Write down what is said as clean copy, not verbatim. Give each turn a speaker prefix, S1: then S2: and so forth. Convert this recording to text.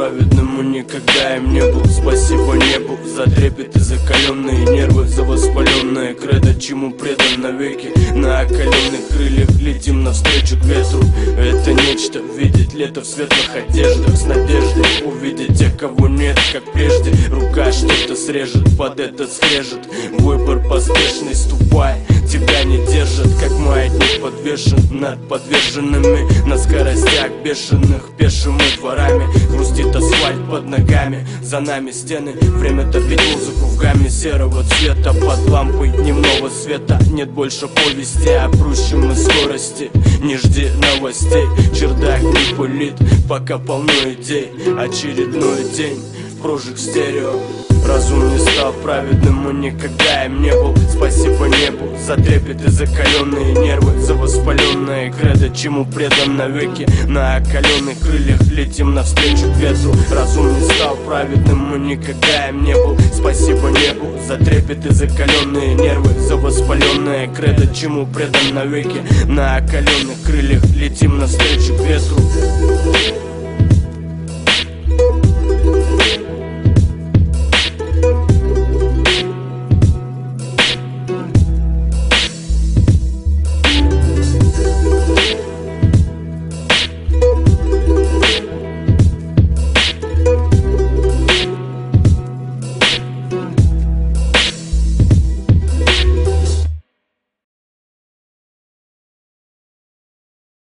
S1: праведным и никогда им не был. Спасибо небу за трепет и закаленные нервы, за воспаленное кредо, чему предан навеки. На окаленных крыльях летим навстречу к ветру. Это нечто — видеть лето в светлых одеждах, с надеждой увидеть тех, кого нет, как прежде. Рука что-то срежет под этот скрежет. Выбор поспешный, ступай, тебя не держат, как маятник подвешен над подверженными на скоростях бешеных пешими дворами. Хрустит асфальт под ногами, за нами стены. Время топить музыку в гамме серого цвета. Под лампой дневного света нет больше повести о прущем и скорости. Не жди новостей, чердак не пылит, пока полно идей. Очередной день в прожиг стерео. Разум не стал праведным и никогда им не был. Спасибо небу за трепет и закаленные нервы, за воспаленное кредо, чему предан навеки. На окаленных крыльях летим навстречу к ветру. Разум не стал праведным и никогда им не был. Спасибо небу за трепет и закаленные нервы, за воспаленное кредо, чему предан навеки. На окаленных крыльях летим навстречу к ветру.